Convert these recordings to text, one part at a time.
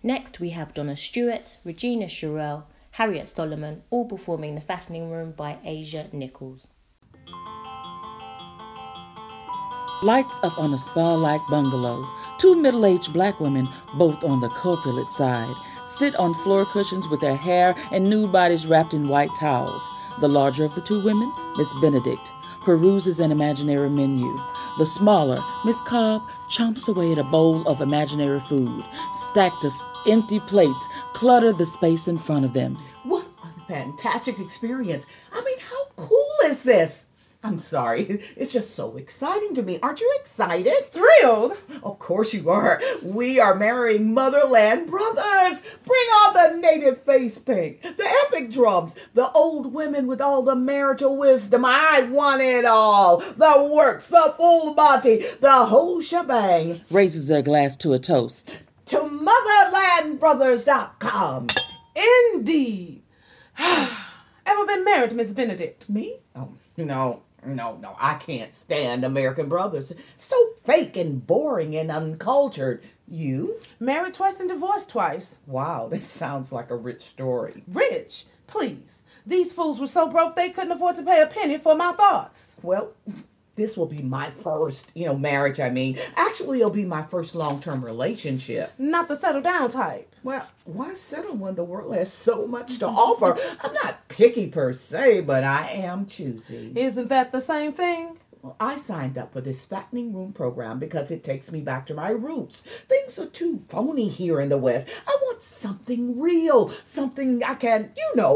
Next we have Donna Stewart, Regina Sherrill, Harriet Solomon, all performing The Fattening Room by Asia Nichols. Lights up on a spa-like bungalow. Two middle-aged black women, both on the corpulent side, sit on floor cushions with their hair and nude bodies wrapped in white towels. The larger of the two women, Miss Benedict, peruses an imaginary menu. The smaller, Miss Cobb, chomps away at a bowl of imaginary food. Stacked of empty plates clutter the space in front of them. What a fantastic experience. I mean, how cool is this? I'm sorry. It's just so exciting to me. Aren't you excited? Thrilled? Of course you are. We are marrying Motherland Brothers. Bring on the native face paint, the epic drums, the old women with all the marital wisdom. I want it all. The works, the full body, the whole shebang. Raises their glass to a toast. To motherlandbrothers.com. Indeed. Ever been married to Miss Benedict? Me? Oh, no, I can't stand American Brothers. So fake and boring and uncultured. You? Married twice and divorced twice. Wow, that sounds like a rich story. Rich? Please. These fools were so broke they couldn't afford to pay a penny for my thoughts. Well, this will be my first, marriage, I mean. Actually, it'll be my first long-term relationship. Not the settle down type. Well, why settle when the world has so much to offer? I'm not picky per se, but I am choosy. Isn't that the same thing? Well, I signed up for this fattening room program because it takes me back to my roots. Things are too phony here in the West. I want something real, something I can,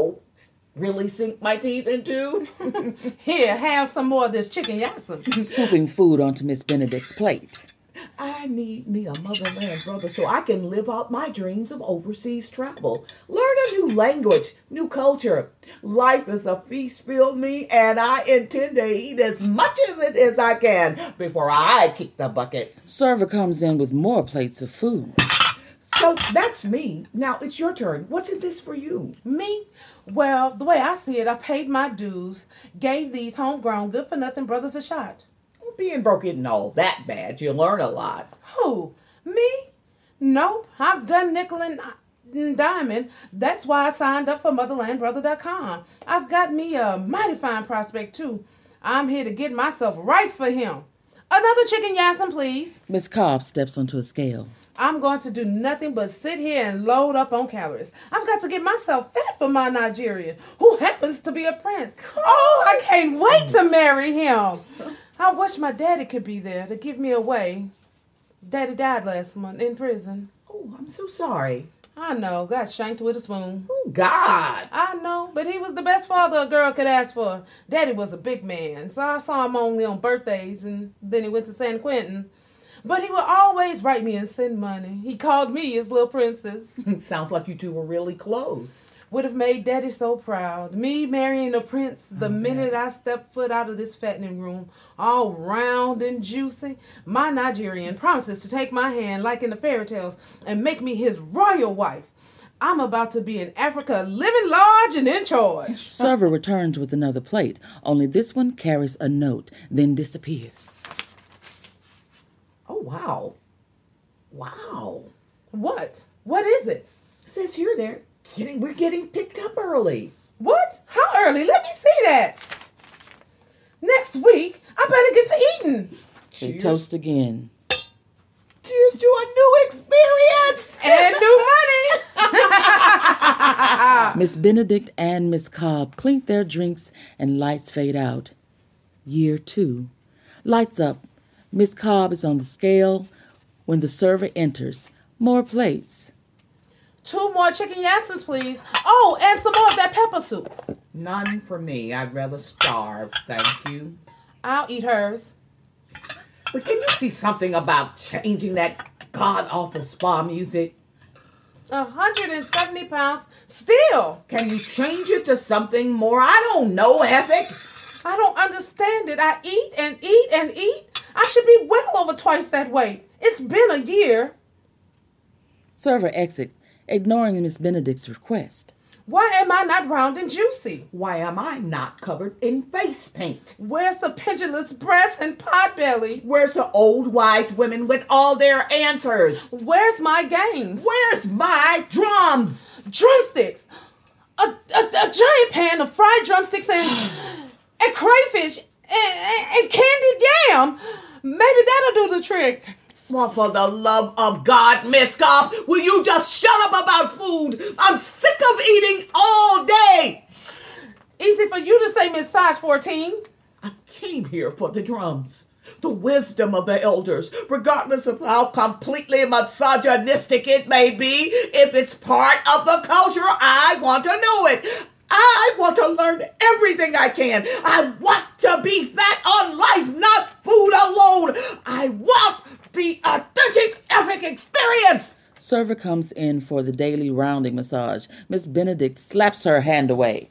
really sink my teeth into. Here, have some more of this chicken yassim. Scooping food onto Miss Benedict's plate. I need me a Motherland Brother so I can live out my dreams of overseas travel. Learn a new language, new culture. Life is a feast, feel me, and I intend to eat as much of it as I can before I kick the bucket. Server comes in with more plates of food. So that's me. Now it's your turn. What's in this for you? Me? Well, the way I see it, I paid my dues, gave these homegrown good-for-nothing brothers a shot. Well, being broke isn't all that bad. You learn a lot. Who? Me? Nope. I've done nickel and diamond. That's why I signed up for motherlandbrother.com. I've got me a mighty fine prospect, too. I'm here to get myself right for him. Another chicken yassin, please. Miss Cobb steps onto a scale. I'm going to do nothing but sit here and load up on calories. I've got to get myself fat for my Nigerian, who happens to be a prince. Oh, I can't wait to marry him. I wish my daddy could be there to give me away. Daddy died last month in prison. Oh, I'm so sorry. I know, got shanked with a spoon. Oh, God. I know, but he was the best father a girl could ask for. Daddy was a big man, so I saw him only on birthdays, and then he went to San Quentin. But he would always write me and send money. He called me his little princess. Sounds like you two were really close. Would have made Daddy so proud. Me marrying a prince the minute I stepped foot out of this fattening room, all round and juicy. My Nigerian promises to take my hand like in the fairy tales and make me his royal wife. I'm about to be in Africa, living large and in charge. Server returns with another plate, only this one carries a note, then disappears. Oh, wow. Wow. What? What is it? It says here we're getting picked up early. What? How early? Let me see that. Next week, I better get to eating. They toast again. Cheers to a new experience. And new money. Miss Benedict and Miss Cobb clink their drinks and lights fade out. Year 2. Lights up. Miss Cobb is on the scale when the server enters. More plates. 2 more chicken yassins, please. Oh, and some more of that pepper soup. None for me. I'd rather starve. Thank you. I'll eat hers. But can you see something about changing that god-awful spa music? 170 pounds. Still. Can you change it to something more? I don't know, Ethic. I don't understand it. I eat and eat and eat. I should be well over twice that weight. It's been a year. Server exit, ignoring Miss Benedict's request. Why am I not round and juicy? Why am I not covered in face paint? Where's the pendulous breast and pot belly? Where's the old wise women with all their answers? Where's my games? Where's my drums? Drumsticks! A giant pan of fried drumsticks and crayfish and candied yam. Maybe that'll do the trick. Well, for the love of God, Miss Cobb, will you just shut up about food? I'm sick of eating all day. Easy for you to say, Miss Size 14. I came here for the drums, the wisdom of the elders, regardless of how completely misogynistic it may be. If it's part of the culture, I want to know it. I want to learn everything I can. I want to be fat on life, not food alone. I want the authentic epic experience. Server comes in for the daily rounding massage. Miss Benedict slaps her hand away.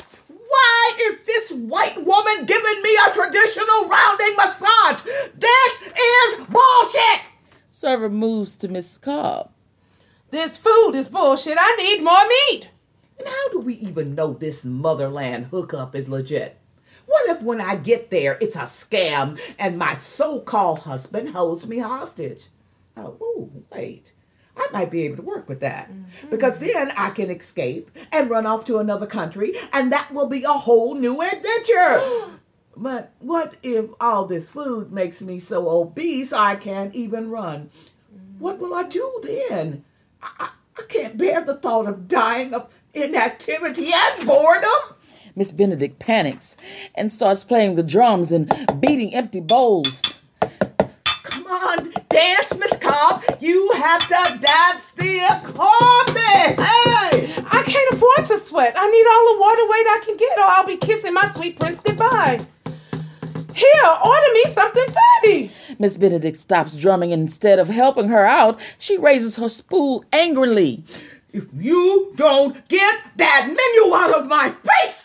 Why is this white woman giving me a traditional rounding massage? This is bullshit. Server moves to Miss Cobb. This food is bullshit. I need more meat. And how do we even know this motherland hookup is legit? What if when I get there, it's a scam and my so-called husband holds me hostage? Oh, wait. I might be able to work with that. Because then I can escape and run off to another country, and that will be a whole new adventure. But what if all this food makes me so obese I can't even run? What will I do then? I can't bear the thought of dying of inactivity and boredom. Miss Benedict panics and starts playing the drums and beating empty bowls. Come on, dance, Miss Cobb. You have to dance the economy. Hey! I can't afford to sweat. I need all the water weight I can get or I'll be kissing my sweet prince goodbye. Here, order me something fatty. Miss Benedict stops drumming and instead of helping her out, she raises her spool angrily. If you don't get that menu out of my face!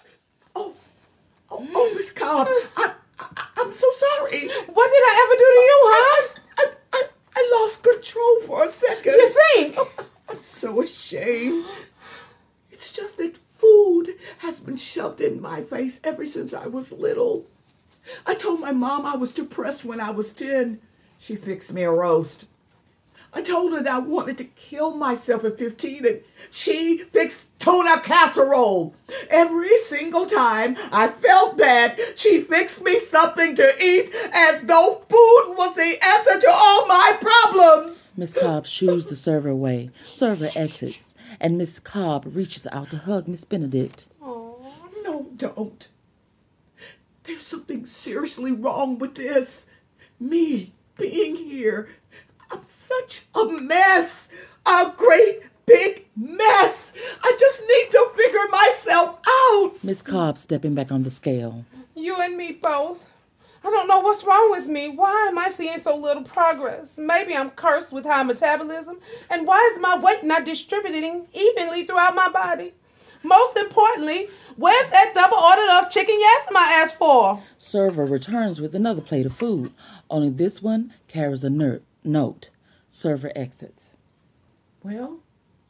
Oh, Miss Cobb, I'm so sorry. What did I ever do to you, huh? I lost control for a second. You think? I'm so ashamed. It's just that food has been shoved in my face ever since I was little. I told my mom I was depressed when I was 10. She fixed me a roast. I told her that I wanted to kill myself at 15, and she fixed tuna casserole. Every single time I felt bad, she fixed me something to eat as though food was the answer to all my problems. Miss Cobb shoos the server away. Server exits, and Miss Cobb reaches out to hug Miss Benedict. No, don't. There's something seriously wrong with this. Me being here. I'm such a mess. A great big mess. I just need to figure myself out. Miss Cobb stepping back on the scale. You and me both. I don't know what's wrong with me. Why am I seeing so little progress? Maybe I'm cursed with high metabolism. And why is my weight not distributing evenly throughout my body? Most importantly, where's that double order of chicken yasm I asked for? Server returns with another plate of food. Only this one carries a note. Server exits. Well,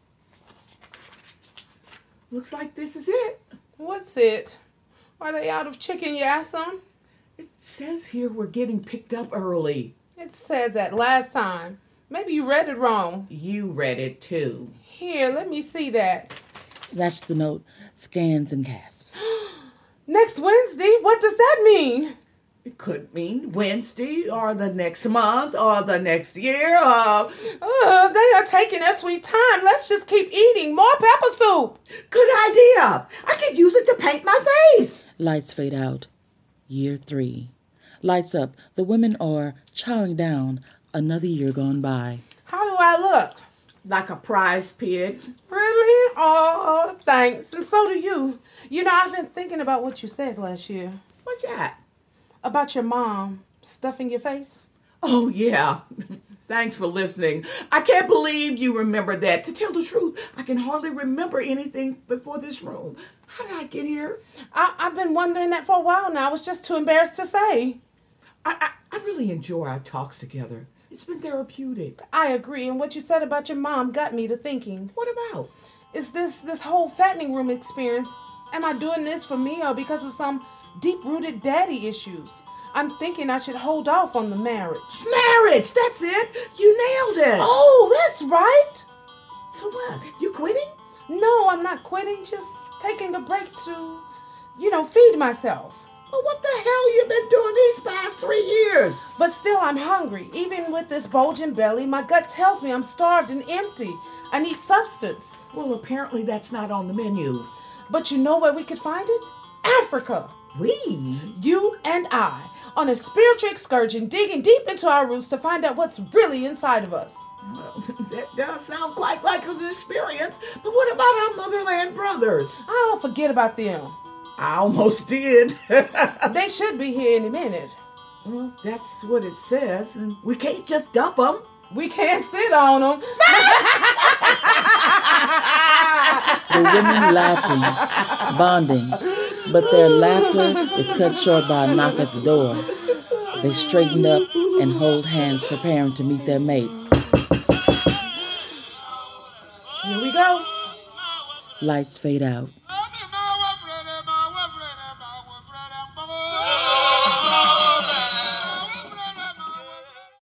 looks like this is it. What's it? Are they out of chicken yasm? It says here we're getting picked up early. It said that last time. Maybe you read it wrong. You read it too. Here, let me see that. Snatches the note, scans and gasps. Next Wednesday? What does that mean? It could mean Wednesday or the next month or the next year. They are taking their sweet time. Let's just keep eating more pepper soup. Good idea. I could use it to paint my face. Lights fade out. Year 3. Lights up. The women are chowing down. Another year gone by. How do I look? Like a prize pig. Really? Oh, thanks. And so do you. You know, I've been thinking about what you said last year. What's that? About your mom stuffing your face. Oh, yeah. Thanks for listening. I can't believe you remembered that. To tell the truth, I can hardly remember anything before this room. How did I get here? I've been wondering that for a while now. I was just too embarrassed to say. I really enjoy our talks together. It's been therapeutic. I agree, and what you said about your mom got me to thinking. What about? is this whole fattening room experience. Am I doing this for me or because of some deep-rooted daddy issues? I'm thinking I should hold off on the marriage. Marriage, that's it. You nailed it. Oh, that's right. So what? You quitting? No, I'm not quitting. Just taking a break to, feed myself. Well, what the hell you been doing these past 3 years? But still, I'm hungry. Even with this bulging belly, my gut tells me I'm starved and empty. I need substance. Well, apparently that's not on the menu. But you know where we could find it? Africa. We? You and I, on a spiritual excursion, digging deep into our roots to find out what's really inside of us. Well, that does sound quite like an experience. But what about our motherland brothers? Oh, forget about them. I almost did. They should be here any minute. Well, that's what it says, and we can't just dump them. We can't sit on them. The women laughing, bonding, but their laughter is cut short by a knock at the door. They straighten up and hold hands, preparing to meet their mates. Here we go. Lights fade out.